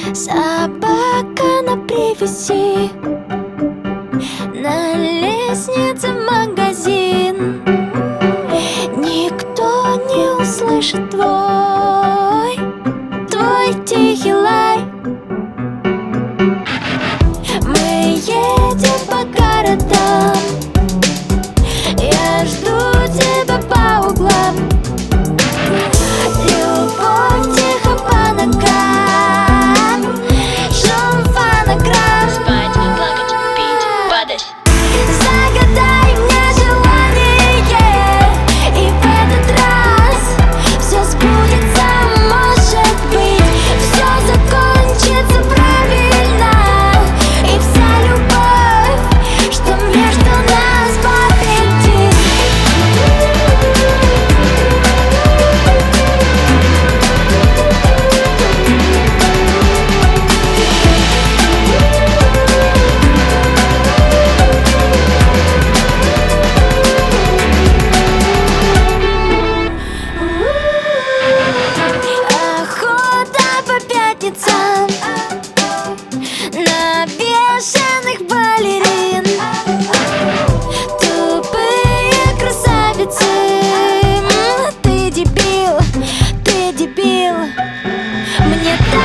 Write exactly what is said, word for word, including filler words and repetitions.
Собака на привязи, на лестнице в магазин. Никто не услышит твой, твой тихий лай. Мы едем по городам, я жду тебя по углам. Любовь тихо по ногам, шум фонограмм. Спать, плакать, пить, падать. Загадай мне желание, и в этот раз все сбудется, может быть. Все закончится правильно, и вся любовь, что между нас, победит. Охота по пятницам на бешеных балерин. Тупые красавицы, м, ты дебил, ты дебил. Мне так